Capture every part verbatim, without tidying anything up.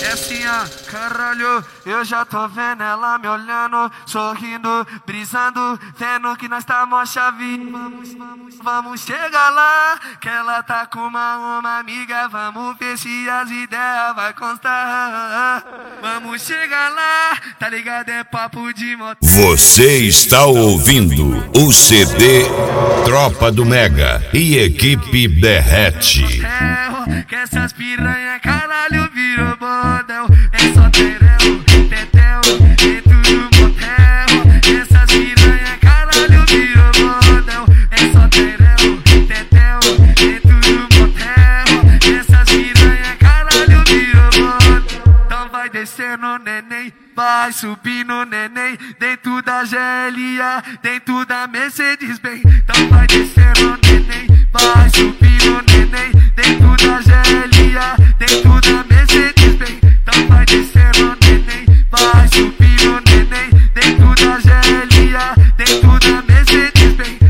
É assim, ó, caralho, eu já tô vendo ela me olhando, sorrindo, brisando, vendo que nós tá mó chave. Vamos, vamos, vamos chegar lá, que ela tá com uma, uma amiga, vamos ver se as ideias vai constar. Vamos chegar lá, tá ligado? É papo de motel. Você está ouvindo o C D Tropa do Mega e Equipe Derrete. Que essas piranha, caralho, virou bordel. É só terel, tetel, dentro do motel. Essas piranha, caralho, virou bordel. É só terel, tetel, dentro do motel. Essas piranha, caralho, virou bordel. Então vai descendo, neném, vai subindo, neném, dentro da G L A, dentro da Mercedes-Benz. Então vai descendo, neném, vai subindo, neném, dentro da G L A, dentro da Mercedes-Benz. Então vai descendo, neném, vai subindo, neném, dentro da G L A, dentro da Mercedes-Benz.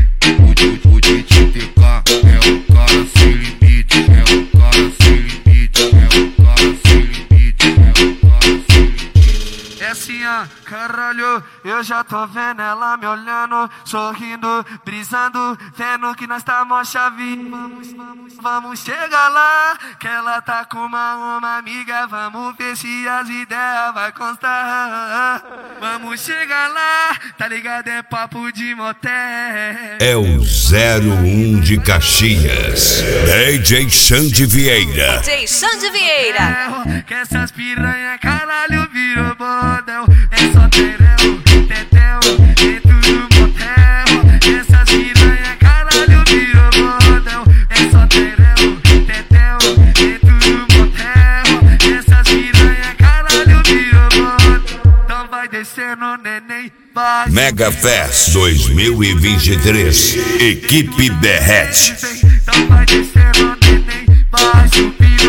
O D J T K é o cara sem limite, é o cara sem limite, é o cara sem limite, é o cara sem limite. É assim, ó, caralho, eu já tô vendo ela me olhando, sorrindo, brisando, vendo que nós tá mó chave. Vamos, vamos, vamos chegar lá, que ela tá com uma, uma amiga, vamos ver se as ideias vai constar. Vamos chegar lá, tá ligado? É papo de motel. É o zero um de Caxias, D J Xande Vieira. D J Xande Vieira. Que essas piranha, caralho, virou bordel. É só terel, tetel, dentro do motel. Essas piranha, caralho, virou bordel. É só terel, tetel, dentro do motel. Essas piranha, caralho, virou bordel. Então vai descendo, neném, vai. Mega Fest dois mil e vinte e três, Equipe Derrete. Então vai descendo, neném, vai subir.